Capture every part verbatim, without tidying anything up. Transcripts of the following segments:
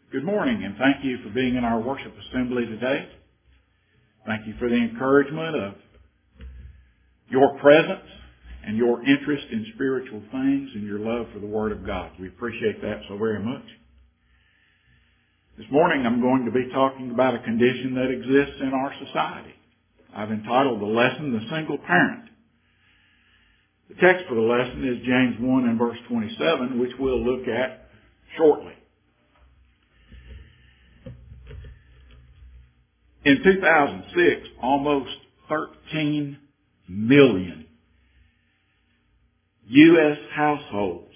Good morning, and thank you for being in our worship assembly today. Thank you for the encouragement of your presence and your interest in spiritual things and your love for the Word of God. We appreciate that so very much. This morning I'm going to be talking about a condition that exists in our society. I've entitled the lesson, The Single Parent. The text for the lesson is James one and verse twenty-seven, which we'll look at shortly. In two thousand six, almost thirteen million U S households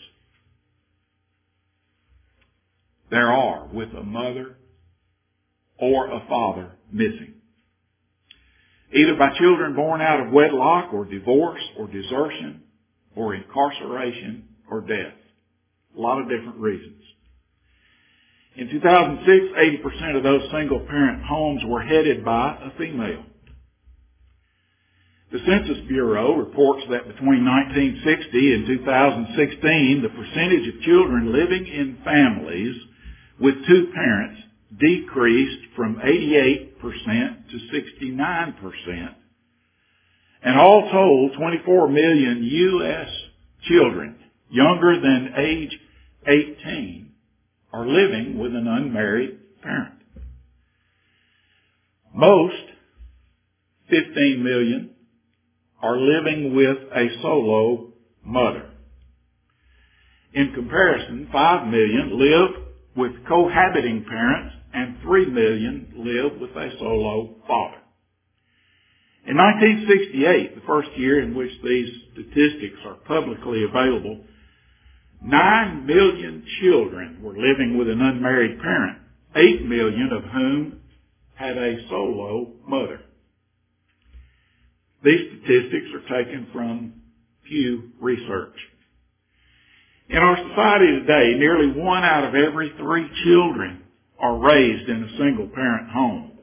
there are with a mother or a father missing, either by children born out of wedlock or divorce or desertion or incarceration or death. A lot of different reasons. In two thousand six, eighty percent of those single-parent homes were headed by a female. The Census Bureau reports that between nineteen sixty and two thousand sixteen, the percentage of children living in families with two parents decreased from eighty-eight percent to sixty-nine percent. And all told, twenty-four million U S children younger than age eighteen are living with an unmarried parent. Most, fifteen million, are living with a solo mother. In comparison, five million live with cohabiting parents and three million live with a solo father. In nineteen sixty-eight, the first year in which these statistics are publicly available, Nine million children were living with an unmarried parent, eight million of whom had a solo mother. These statistics are taken from Pew Research. In our society today, nearly one out of every three children are raised in a single-parent home.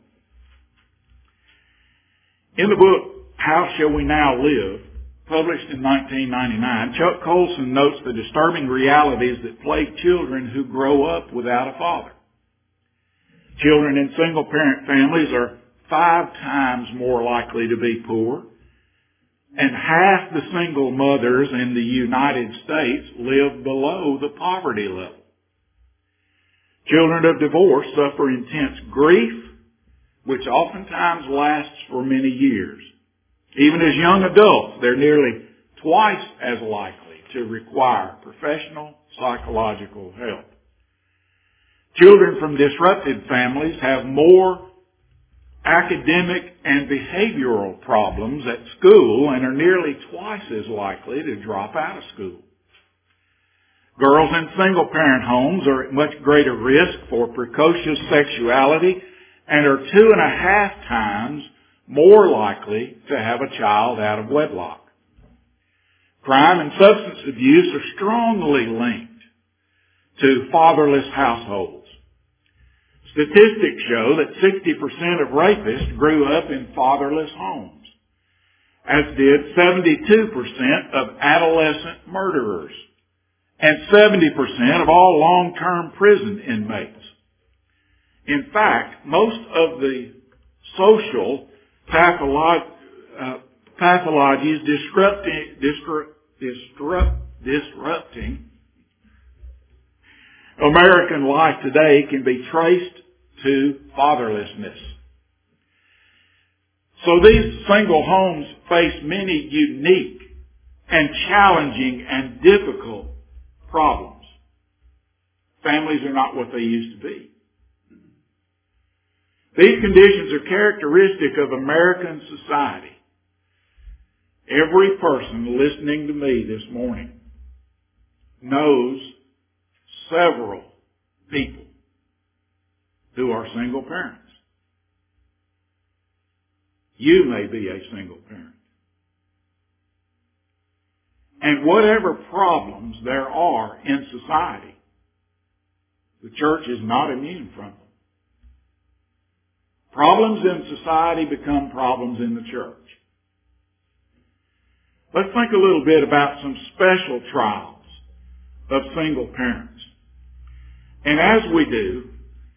In the book, How Shall We Now Live?, published in nineteen ninety-nine, Chuck Colson notes the disturbing realities that plague children who grow up without a father. Children in single-parent families are five times more likely to be poor, and half the single mothers in the United States live below the poverty level. Children of divorce suffer intense grief, which oftentimes lasts for many years. Even as young adults, they're nearly twice as likely to require professional psychological help. Children from disrupted families have more academic and behavioral problems at school and are nearly twice as likely to drop out of school. Girls in single-parent homes are at much greater risk for precocious sexuality and are two and a half times more likely to have a child out of wedlock. Crime and substance abuse are strongly linked to fatherless households. Statistics show that sixty percent of rapists grew up in fatherless homes, as did seventy-two percent of adolescent murderers and seventy percent of all long-term prison inmates. In fact, most of the social Patholog- uh, pathologies disrupting, disrupt, disrupt, disrupting American life today can be traced to fatherlessness. So these single homes face many unique and challenging and difficult problems. Families are not what they used to be. These conditions are characteristic of American society. Every person listening to me this morning knows several people who are single parents. You may be a single parent. And whatever problems there are in society, the church is not immune from them. Problems in society become problems in the church. Let's think a little bit about some special trials of single parents. And as we do,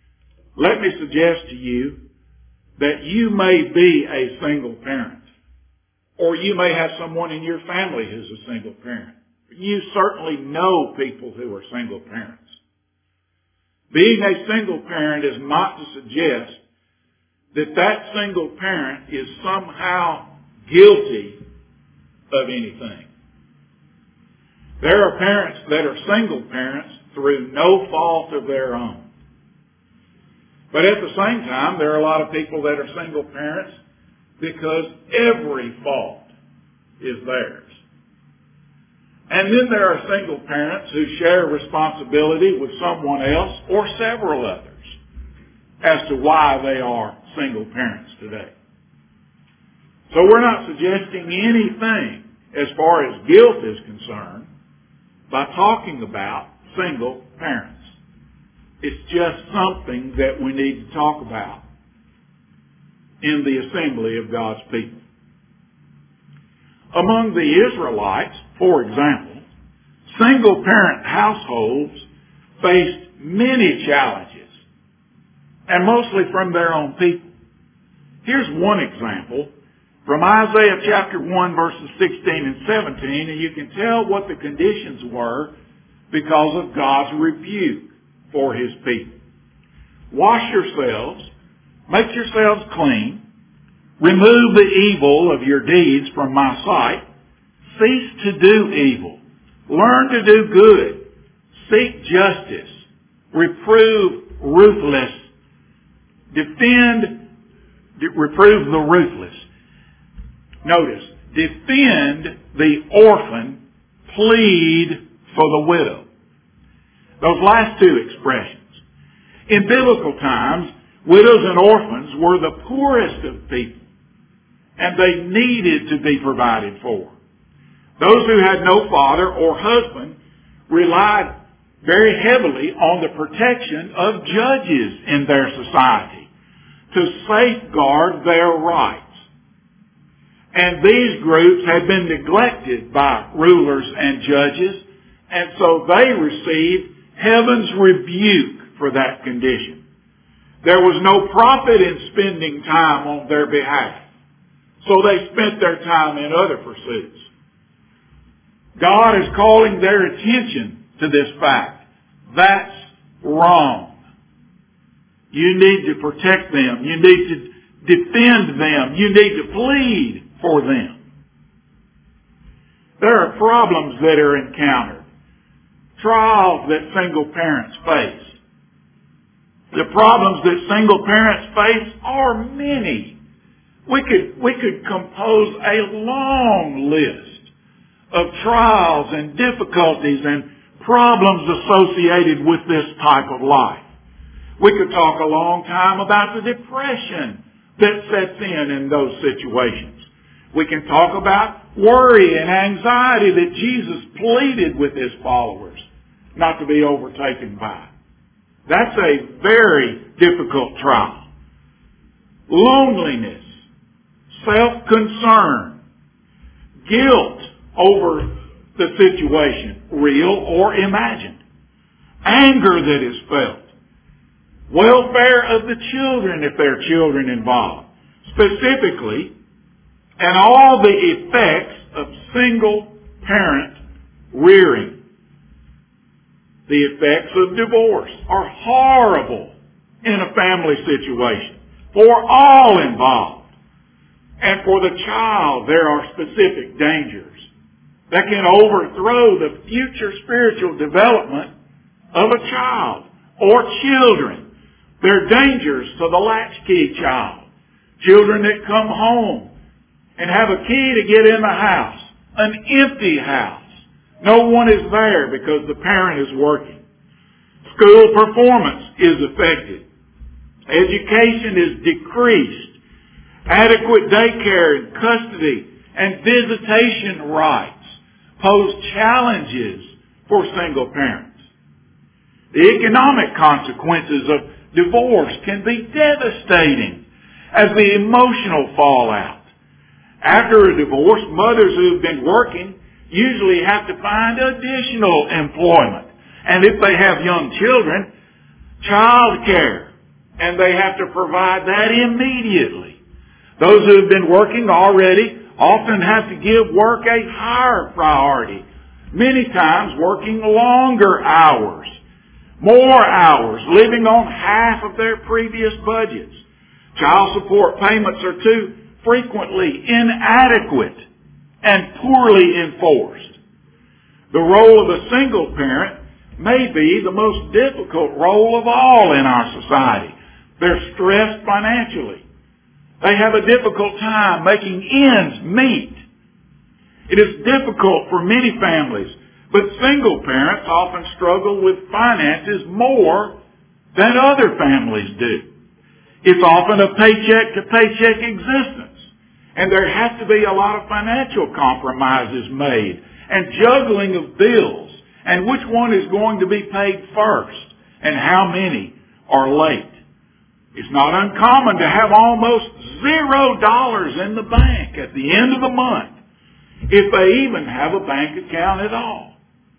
let me suggest to you that you may be a single parent, or you may have someone in your family who's a single parent. You certainly know people who are single parents. Being a single parent is not to suggest that that single parent is somehow guilty of anything. There are parents that are single parents through no fault of their own. But at the same time, there are a lot of people that are single parents because every fault is theirs. And then there are single parents who share responsibility with someone else or several others as to why they are single parents today. So we're not suggesting anything as far as guilt is concerned by talking about single parents. It's just something that we need to talk about in the assembly of God's people. Among the Israelites, for example, single parent households faced many challenges, and mostly from their own people. Here's one example from Isaiah chapter one, verses sixteen and seventeen, and you can tell what the conditions were because of God's rebuke for His people. Wash yourselves, make yourselves clean, remove the evil of your deeds from my sight, cease to do evil, learn to do good, seek justice, reprove ruthless, defend, reprove the ruthless. Notice, defend the orphan, plead for the widow. Those last two expressions. In biblical times, widows and orphans were the poorest of people, and they needed to be provided for. Those who had no father or husband relied very heavily on the protection of judges in their society to safeguard their rights. And these groups had been neglected by rulers and judges, and so they received heaven's rebuke for that condition. There was no profit in spending time on their behalf, so they spent their time in other pursuits. God is calling their attention to this fact. That's wrong. You need to protect them. You need to defend them. You need to plead for them. There are problems that are encountered, trials that single parents face. The problems that single parents face are many. We could, we could compose a long list of trials and difficulties and problems associated with this type of life. We could talk a long time about the depression that sets in in those situations. We can talk about worry and anxiety that Jesus pleaded with His followers not to be overtaken by. That's a very difficult trial. Loneliness, self-concern, guilt over the situation, real or imagined, anger that is felt, welfare of the children if there are children involved, specifically, and all the effects of single parent rearing. The effects of divorce are horrible in a family situation for all involved. And for the child, there are specific dangers that can overthrow the future spiritual development of a child or children. There are dangers to the latchkey child. Children that come home and have a key to get in the house. An empty house. No one is there because the parent is working. School performance is affected. Education is decreased. Adequate daycare and custody and visitation rights pose challenges for single parents. The economic consequences of divorce can be devastating as the emotional fallout. After a divorce, mothers who have been working usually have to find additional employment. And if they have young children, child care and they have to provide that immediately. Those who have been working already often have to give work a higher priority, many times working longer hours, more hours, living on half of their previous budgets. Child support payments are too frequently inadequate and poorly enforced. The role of a single parent may be the most difficult role of all in our society. They're stressed financially. They have a difficult time making ends meet. It is difficult for many families, but single parents often struggle with finances more than other families do. It's often a paycheck-to-paycheck existence, and there has to be a lot of financial compromises made and juggling of bills and which one is going to be paid first and how many are late. It's not uncommon to have almost zero dollars in the bank at the end of the month, if they even have a bank account at all.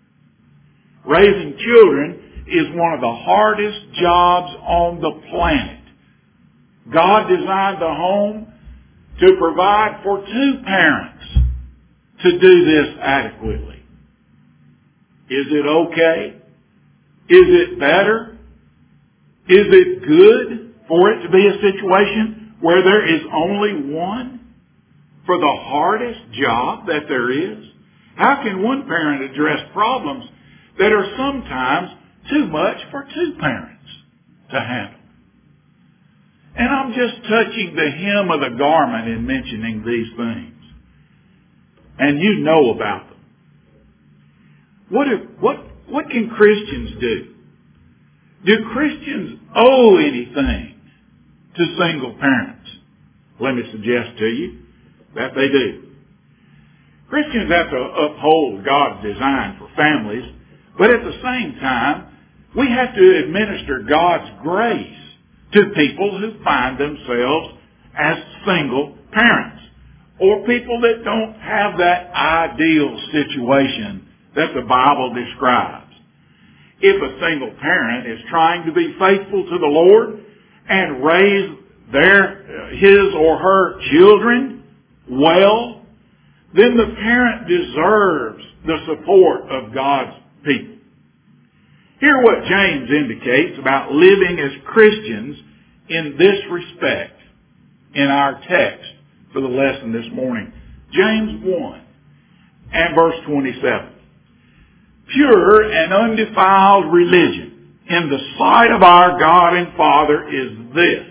Raising children is one of the hardest jobs on the planet. God designed the home to provide for two parents to do this adequately. Is it okay? Is it better? Is it good for it to be a situation where there is only one for the hardest job that there is? How can one parent address problems that are sometimes too much for two parents to handle? And I'm just touching the hem of the garment in mentioning these things. And you know about them. What, if, what, what can Christians do? Do Christians owe anything to single parents? Let me suggest to you that they do. Christians have to uphold God's design for families, but at the same time, we have to administer God's grace to people who find themselves as single parents, or people that don't have that ideal situation that the Bible describes. If a single parent is trying to be faithful to the Lord and raise their, his or her children well, then the parent deserves the support of God's people. Hear what James indicates about living as Christians in this respect in our text for the lesson this morning. James one and verse twenty-seven. Pure and undefiled religion in the sight of our God and Father is this: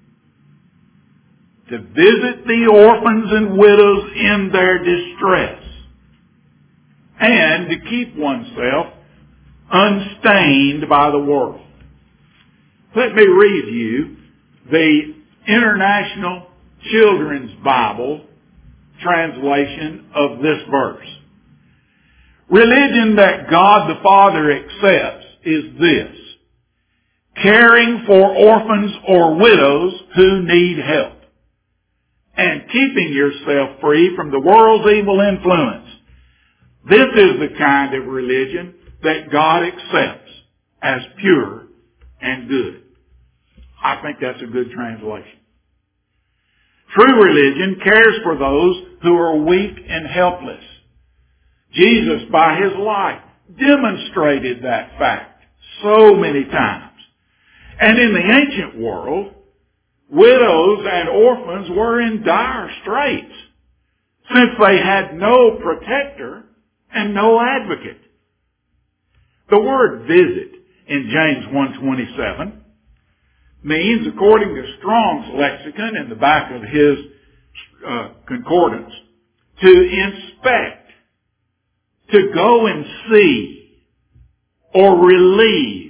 to visit the orphans and widows in their distress, and to keep oneself unstained by the world. Let me read you the International Children's Bible translation of this verse. Religion that God the Father accepts is this: caring for orphans or widows who need help, and keeping yourself free from the world's evil influence. This is the kind of religion that God accepts as pure and good. I think that's a good translation. True religion cares for those who are weak and helpless. Jesus, by his life, demonstrated that fact so many times. And in the ancient world, widows and orphans were in dire straits, since they had no protector and no advocate. The word visit in James one twenty-seven means, according to Strong's lexicon in the back of his uh, concordance, to inspect, to go and see, or relieve.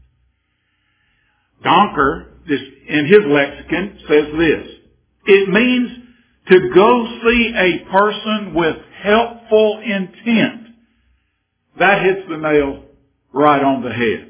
Donker, this, in his lexicon, says this: it means to go see a person with helpful intent. That hits the nail right on the head.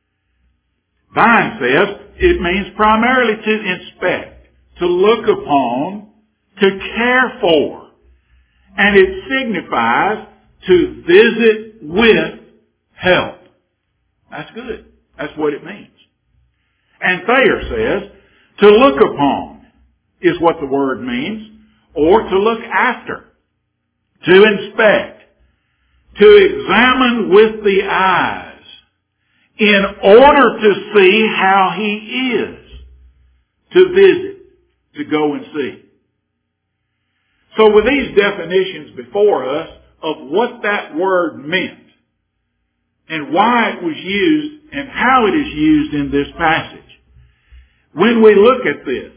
Vine says it means primarily to inspect, to look upon, to care for, and it signifies to visit with help. That's good. That's what it means. And Thayer says, to look upon is what the word means, or to look after, to inspect, to examine with the eyes, in order to see how he is, to visit, to go and see. So with these definitions before us of what that word meant, and why it was used, and how it is used in this passage, when we look at this,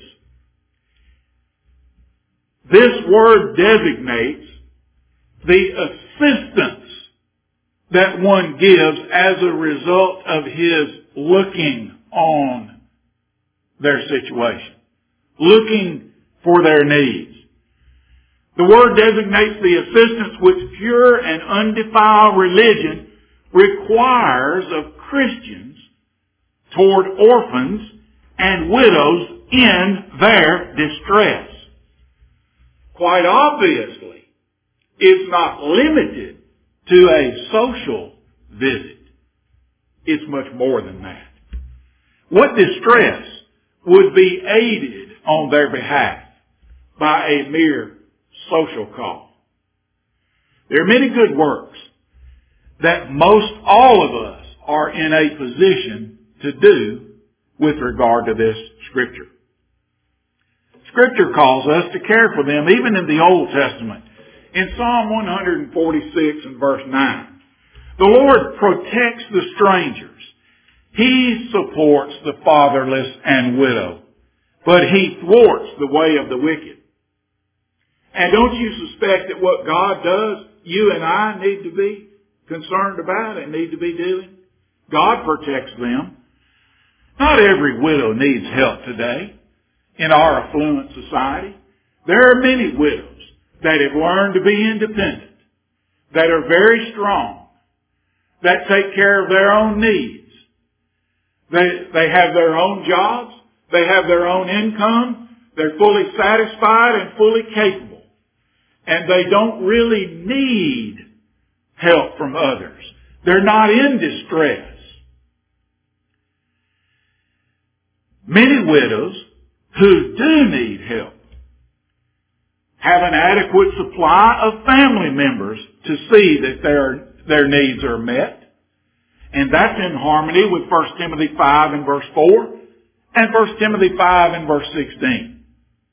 this word designates the assistance that one gives as a result of his looking on their situation, looking for their needs. The word designates the assistance which pure and undefiled religion requires of Christians toward orphans and widows in their distress. Quite obviously, it's not limited to a social visit. It's much more than that. What distress would be aided on their behalf by a mere social call? There are many good works that most all of us are in a position to do with regard to this Scripture. Scripture calls us to care for them even in the Old Testament. In Psalm one forty-six and verse nine, the Lord protects the strangers. He supports the fatherless and widow, but He thwarts the way of the wicked. And don't you suspect that what God does, you and I need to be concerned about and need to be doing? God protects them. Not every widow needs help today in our affluent society. There are many widows that have learned to be independent, that are very strong, that take care of their own needs. They, they have their own jobs. They have their own income. They're fully satisfied and fully capable. And they don't really need help from others. They're not in distress. Many widows who do need help have an adequate supply of family members to see that their, their needs are met. And that's in harmony with First Timothy five and verse four and First Timothy five and verse sixteen.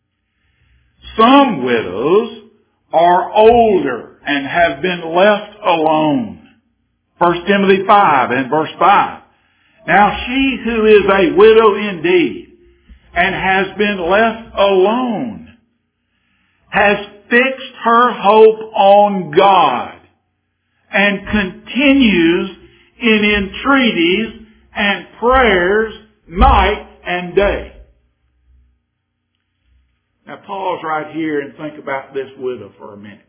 Some widows are older and have been left alone. First Timothy five and verse five. Now she who is a widow indeed and has been left alone has fixed her hope on God and continues in entreaties and prayers night and day. Now pause right here and think about this widow for a minute.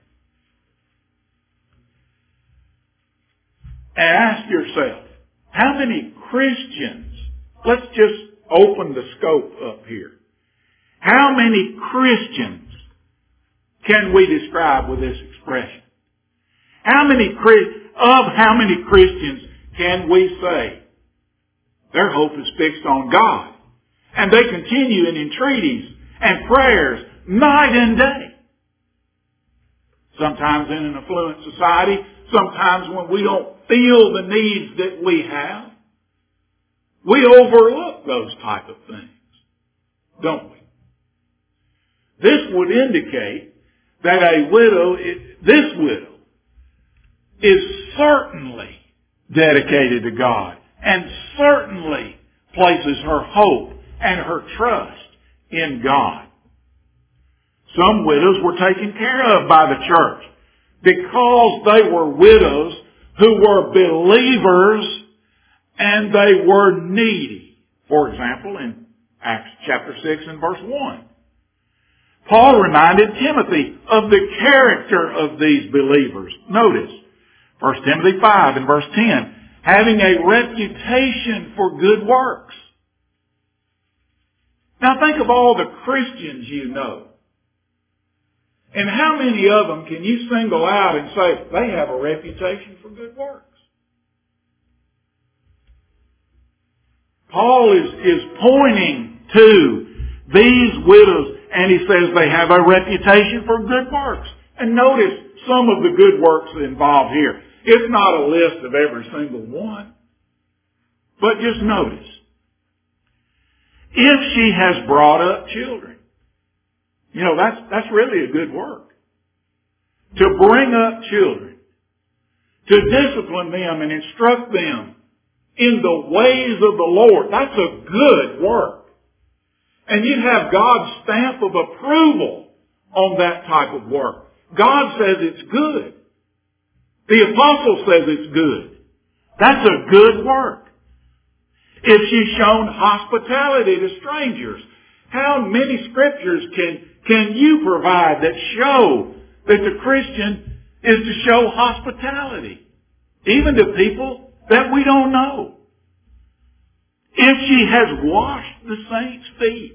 And ask yourself, how many Christians, let's just open the scope up here. How many Christians can we describe with this expression? How many, of how many Christians can we say their hope is fixed on God and they continue in entreaties and prayers night and day? Sometimes in an affluent society, sometimes when we don't feel the needs that we have, we overlook those type of things, don't we? This would indicate that a widow, this widow, is certainly dedicated to God and certainly places her hope and her trust in God. Some widows were taken care of by the church because they were widows who were believers and they were needy. For example, in Acts chapter six and verse one. Paul reminded Timothy of the character of these believers. Notice, First Timothy five and verse ten, having a reputation for good works. Now think of all the Christians you know. And how many of them can you single out and say, they have a reputation for good works? Paul is, is pointing to these widows, and he says they have a reputation for good works. And notice some of the good works involved here. It's not a list of every single one. But just notice. If she has brought up children, you know, that's, that's really a good work. To bring up children, to discipline them and instruct them in the ways of the Lord, that's a good work. And you have God's stamp of approval on that type of work. God says it's good. The apostle says it's good. That's a good work. If she's shown hospitality to strangers, how many scriptures can, can you provide that show that the Christian is to show hospitality, even to people that we don't know? If she has washed the saints' feet.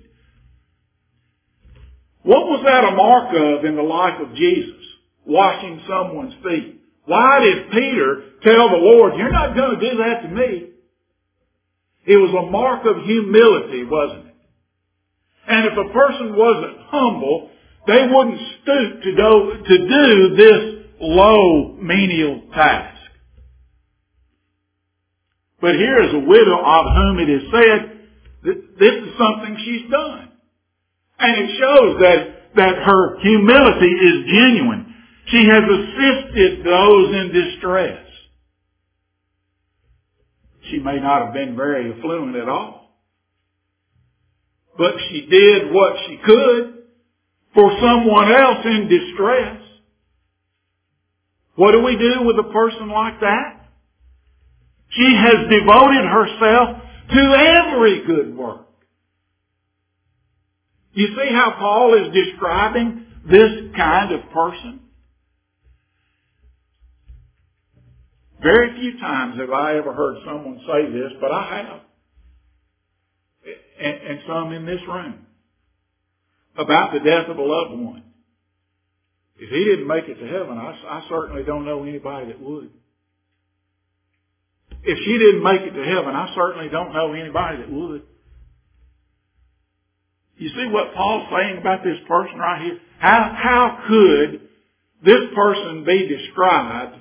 What was that a mark of in the life of Jesus? Washing someone's feet. Why did Peter tell the Lord, you're not going to do that to me? It was a mark of humility, wasn't it? And if a person wasn't humble, they wouldn't stoop to do, to do this low, menial task. But here is a widow of whom it is said that this is something she's done. And it shows that, that her humility is genuine. She has assisted those in distress. She may not have been very affluent at all. But she did what she could for someone else in distress. What do we do with a person like that? She has devoted herself to every good work. You see how Paul is describing this kind of person? Very few times have I ever heard someone say this, but I have. And, and some in this room. About the death of a loved one. If he didn't make it to heaven, I, I certainly don't know anybody that would. If she didn't make it to heaven, I certainly don't know anybody that would. You see what Paul's saying about this person right here? How, how could this person be described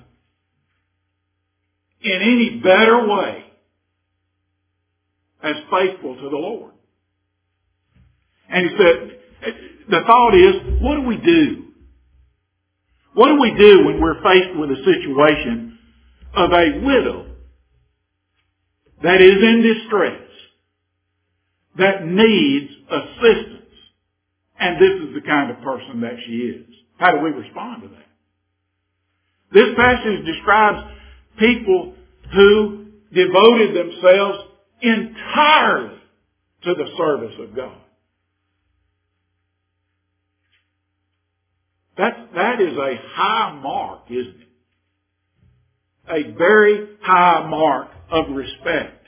in any better way as faithful to the Lord? And he said, the thought is, what do we do? What do we do when we're faced with a situation of a widow that is in distress, that needs assistance, and this is the kind of person that she is? How do we respond to that? This passage describes people who devoted themselves entirely to the service of God. That, that is a high mark, isn't it? A very high mark of respect.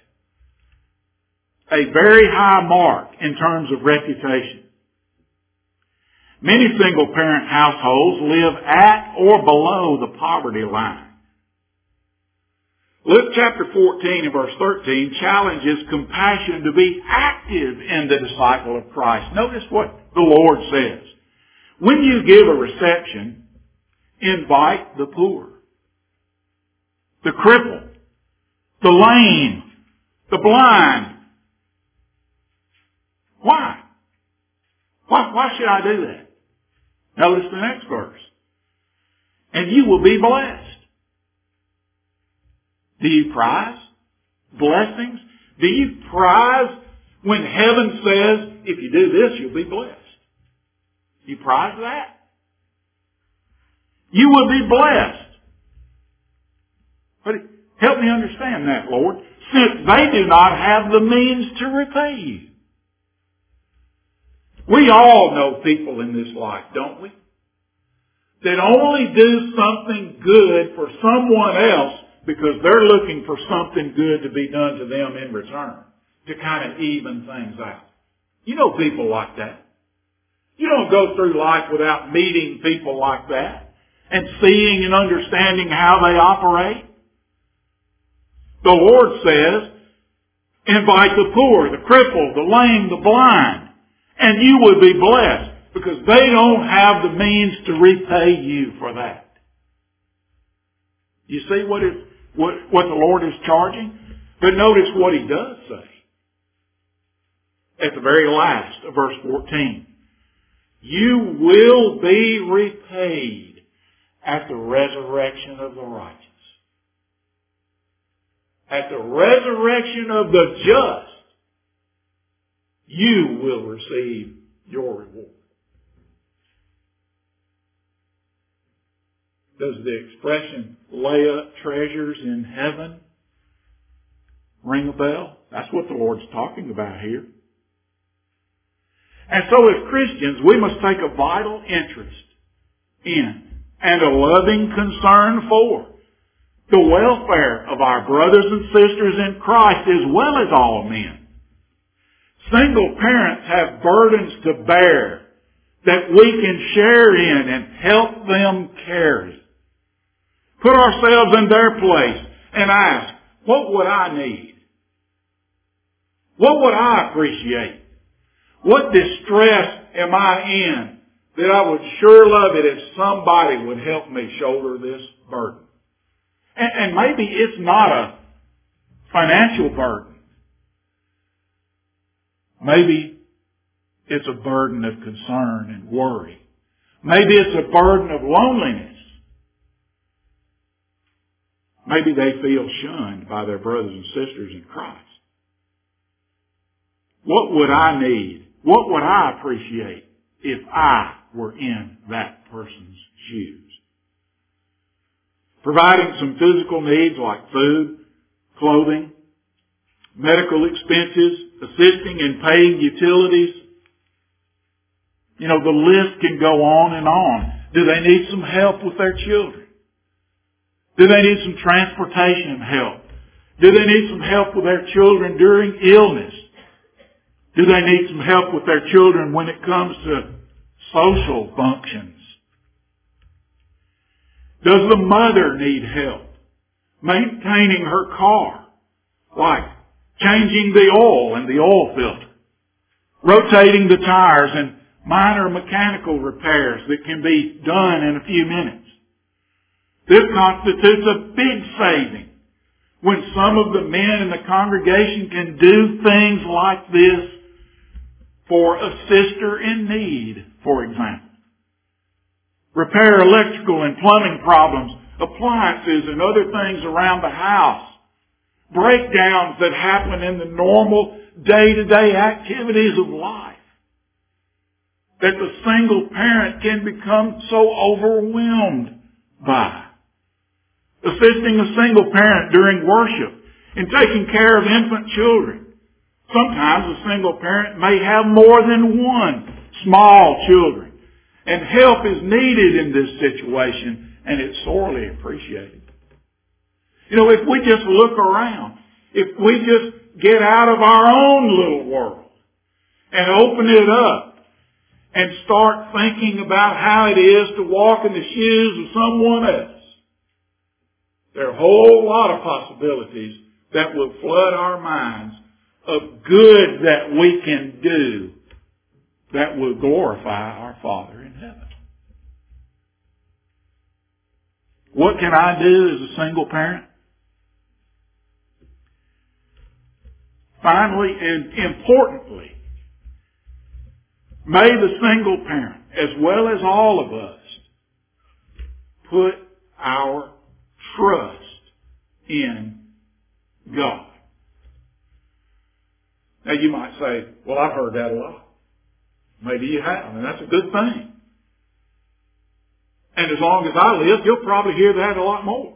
A very high mark in terms of reputation. Many single-parent households live at or below the poverty line. Luke chapter fourteen and verse thirteen challenges compassion to be active in the disciple of Christ. Notice what the Lord says. When you give a reception, invite the poor, the crippled, the lame, the blind. Why? Why, why should I do that? Notice the next verse. And you will be blessed. Do you prize blessings? Do you prize when heaven says, if you do this, you'll be blessed? Do you prize that? You will be blessed. But help me understand that, Lord, since they do not have the means to repay you. We all know people in this life, don't we? That only do something good for someone else because they're looking for something good to be done to them in return, to kind of even things out. You know people like that. You don't go through life without meeting people like that and seeing and understanding how they operate. The Lord says, Invite the poor, the crippled, the lame, the blind, and you will be blessed because they don't have the means to repay you for that. You see what, it, what, what the Lord is charging? But notice what He does say. At the very last of verse fourteen. You will be repaid at the resurrection of the righteous. At the resurrection of the just, you will receive your reward. Does the expression lay up treasures in heaven ring a bell? That's what the Lord's talking about here. And so as Christians, we must take a vital interest in and a loving concern for the welfare of our brothers and sisters in Christ as well as all men. Single parents have burdens to bear that we can share in and help them carry. Put ourselves in their place and ask, what would I need? What would I appreciate? What distress am I in that I would sure love it if somebody would help me shoulder this burden? And, and maybe it's not a financial burden. Maybe it's a burden of concern and worry. Maybe it's a burden of loneliness. Maybe they feel shunned by their brothers and sisters in Christ. What would I need? What would I appreciate if I were in that person's shoes? Providing some physical needs like food, clothing, medical expenses, assisting in paying utilities. You know, the list can go on and on. Do they need some help with their children? Do they need some transportation help? Do they need some help with their children during illness? Do they need some help with their children when it comes to social functions? Does the mother need help maintaining her car, like changing the oil and the oil filter, rotating the tires, and minor mechanical repairs that can be done in a few minutes? This constitutes a big saving when some of the men in the congregation can do things like this for a sister in need, for example. Repair electrical and plumbing problems, appliances and other things around the house. Breakdowns that happen in the normal day-to-day activities of life. That the single parent can become so overwhelmed by. Assisting a single parent during worship and taking care of infant children. Sometimes a single parent may have more than one small children, and help is needed in this situation, and it's sorely appreciated. You know, if we just look around, if we just get out of our own little world and open it up and start thinking about how it is to walk in the shoes of someone else, there are a whole lot of possibilities that will flood our minds of good that we can do that will glorify our Father in heaven. What can I do as a single parent? Finally and importantly, may the single parent, as well as all of us, put our trust in God. Now you might say, well, I've heard that a lot. Maybe you have, and that's a good thing. And as long as I live, you'll probably hear that a lot more.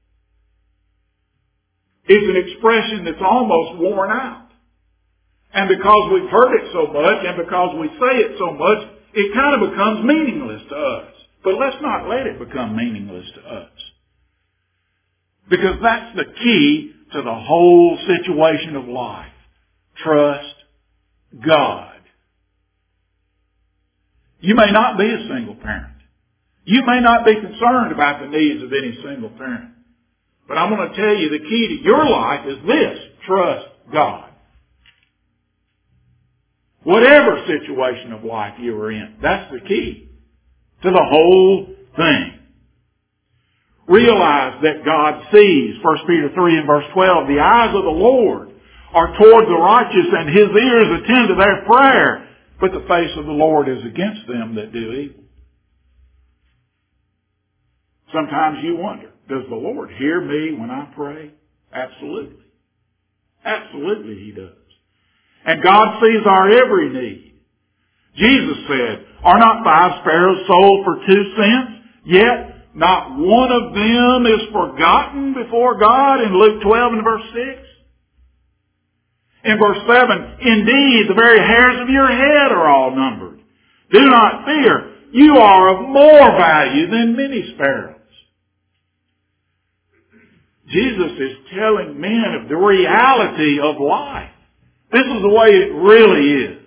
It's an expression that's almost worn out. And because we've heard it so much, and because we say it so much, it kind of becomes meaningless to us. But let's not let it become meaningless to us. Because that's the key to the whole situation of life. Trust God. You may not be a single parent. You may not be concerned about the needs of any single parent. But I'm going to tell you the key to your life is this. Trust God. Whatever situation of life you are in. That's the key to the whole thing. Realize that God sees, First Peter three and verse twelve, the eyes of the Lord are toward the righteous and His ears attend to their prayer, but the face of the Lord is against them that do evil. Sometimes you wonder, does the Lord hear me when I pray? Absolutely. Absolutely He does. And God sees our every need. Jesus said, are not five sparrows sold for two cents? Yet not one of them is forgotten before God in Luke twelve and verse six. In verse seven, indeed, the very hairs of your head are all numbered. Do not fear. You are of more value than many sparrows. Jesus is telling men of the reality of life. This is the way it really is.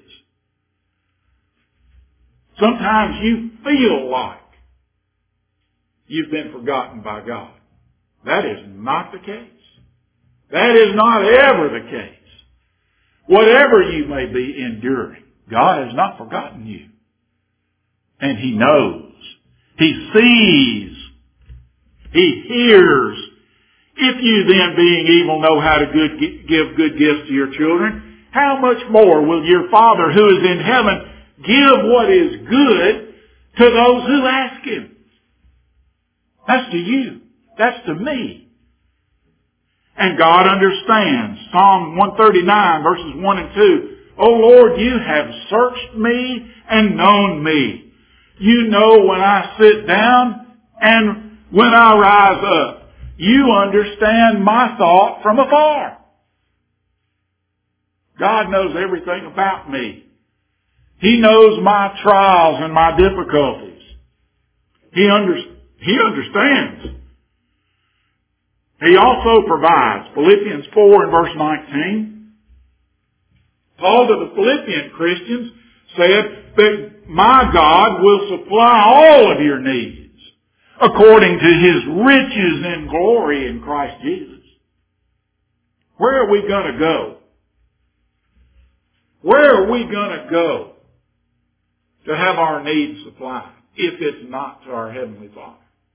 Sometimes you feel like you've been forgotten by God. That is not the case. That is not ever the case. Whatever you may be enduring, God has not forgotten you. And He knows. He sees. He hears. If you then, being evil, know how to good, give good gifts to your children, how much more will your Father who is in heaven give what is good to those who ask Him? That's to you. That's to me. And God understands. Psalm one thirty-nine verses one and two. O Lord, you have searched me and known me. You know when I sit down and when I rise up. You understand my thought from afar. God knows everything about me. He knows my trials and my difficulties. He, under, he understands. He also provides. Philippians four and verse nineteen. Paul to the Philippian Christians said that my God will supply all of your needs according to His riches in glory in Christ Jesus. Where are we going to go? Where are we going to go to have our needs supplied if it's not to our Heavenly Father?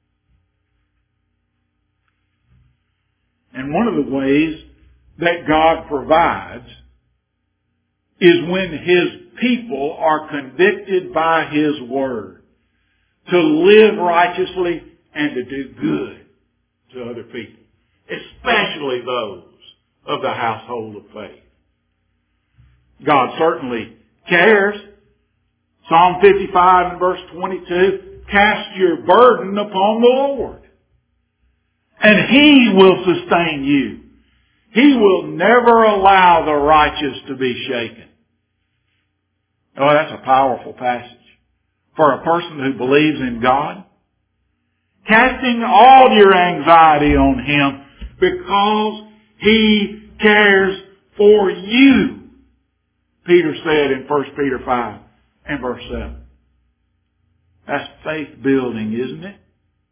And one of the ways that God provides is when His people are convicted by His Word to live righteously and to do good to other people, especially those of the household of faith. God certainly cares. Psalm fifty-five and verse twenty-two, cast your burden upon the Lord, and He will sustain you. He will never allow the righteous to be shaken. Oh, that's a powerful passage for a person who believes in God. Casting all your anxiety on Him because He cares for you. Peter said in First Peter five and verse seven. That's faith building, isn't it?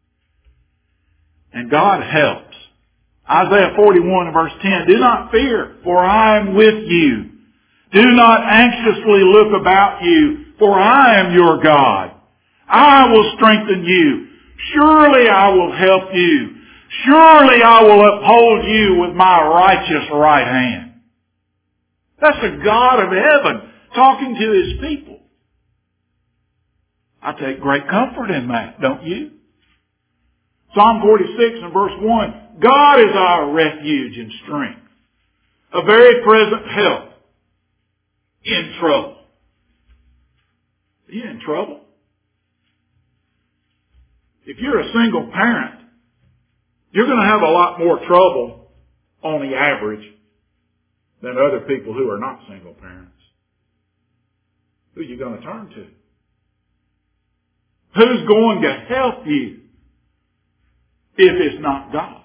And God helps. Isaiah forty-one and verse ten. Do not fear, for I am with you. Do not anxiously look about you, for I am your God. I will strengthen you. Surely I will help you. Surely I will uphold you with my righteous right hand. That's the God of heaven talking to His people. I take great comfort in that, don't you? Psalm forty-six and verse one. God is our refuge and strength, a very present help in trouble. Are you in trouble? If you're a single parent, you're going to have a lot more trouble on the average than other people who are not single parents. Who are you going to turn to? Who's going to help you if it's not God?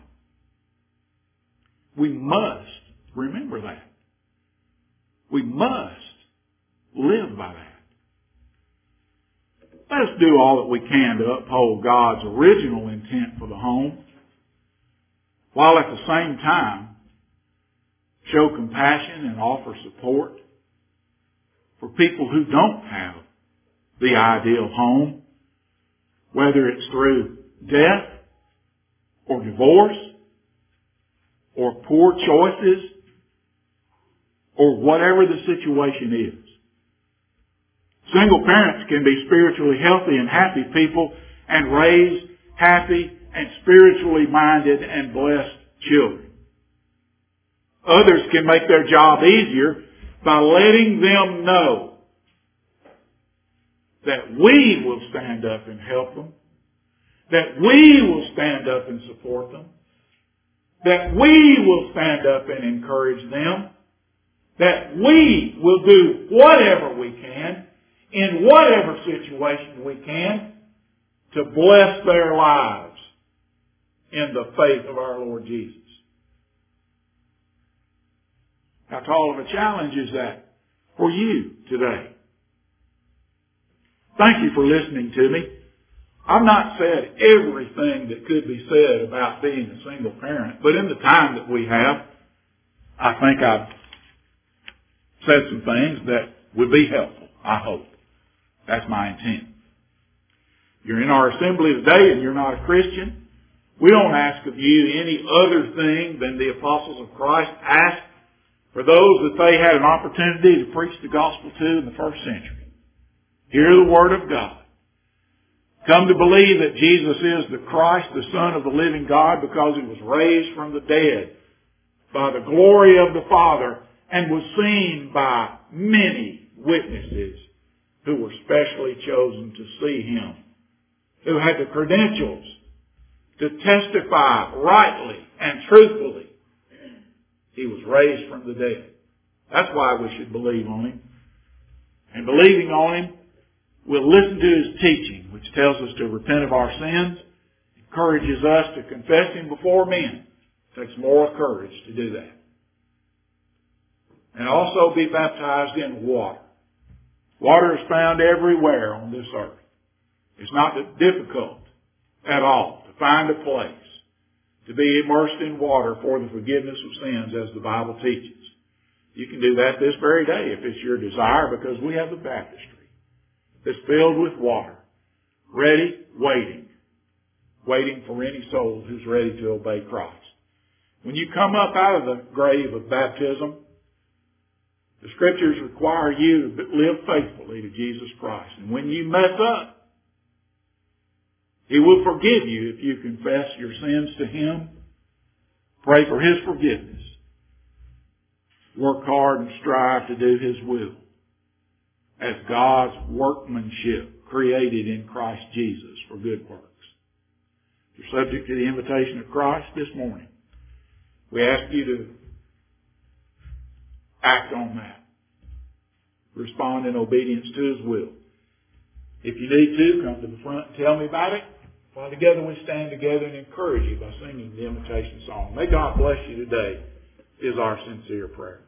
We must remember that. We must live by that. Let's do all that we can to uphold God's original intent for the home, while at the same time show compassion and offer support for people who don't have the ideal home, whether it's through death or divorce or poor choices or whatever the situation is. Single parents can be spiritually healthy and happy people and raise happy and spiritually minded and blessed children. Others can make their job easier by letting them know that we will stand up and help them, that we will stand up and support them, that we will stand up and encourage them, that we will do whatever we can, in whatever situation we can, to bless their lives in the faith of our Lord Jesus. How tall of a challenge is that for you today? Thank you for listening to me. I've not said everything that could be said about being a single parent, but in the time that we have, I think I've said some things that would be helpful, I hope. That's my intent. If you're in our assembly today and you're not a Christian, we don't ask of you any other thing than the apostles of Christ asked for those that they had an opportunity to preach the gospel to in the first century. Hear the word of God. Come to believe that Jesus is the Christ, the Son of the living God, because He was raised from the dead by the glory of the Father and was seen by many witnesses who were specially chosen to see Him, who had the credentials to testify rightly and truthfully. He was raised from the dead. That's why we should believe on Him. And believing on Him, we'll listen to His teaching, which tells us to repent of our sins, encourages us to confess Him before men. It takes moral courage to do that. And also be baptized in water. Water is found everywhere on this earth. It's not difficult at all to find a place to be immersed in water for the forgiveness of sins as the Bible teaches. You can do that this very day if it's your desire, because we have the baptistry that's filled with water, ready, waiting, waiting for any soul who's ready to obey Christ. When you come up out of the grave of baptism, the Scriptures require you to live faithfully to Jesus Christ. And when you mess up, He will forgive you if you confess your sins to Him. Pray for His forgiveness. Work hard and strive to do His will as God's workmanship created in Christ Jesus for good works. If you're subject to the invitation of Christ this morning, we ask you to act on that. Respond in obedience to His will. If you need to, come to the front and tell me about it. While together we stand together and encourage you by singing the invitation song. May God bless you today is our sincere prayer.